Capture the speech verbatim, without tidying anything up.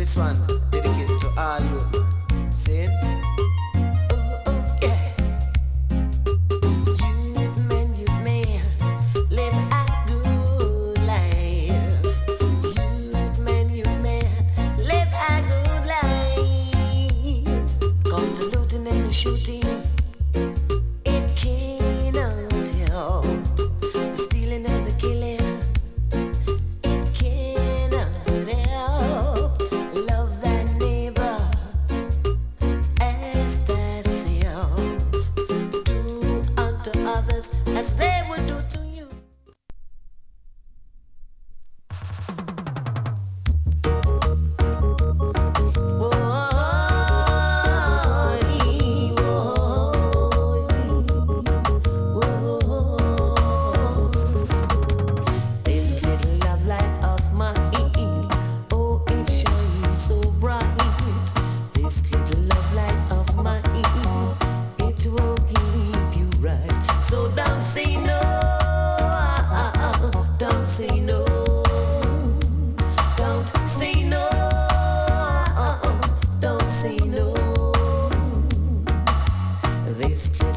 one dedicated to all you. See? Oh, oh, yeah. Youth man, youth man, live a good life. Youth man, youth man, live a good life. 'Cause the looting and the shooting, it cannot help. The stealing and the killing, it cannot help. Love thy neighbor as thyself. Do unto others as they would do to you. This little love light of mine, oh, it shines so bright. This little love light of mine, it will keep you right. So don't say no, don't say no, don't say no, don't say no. This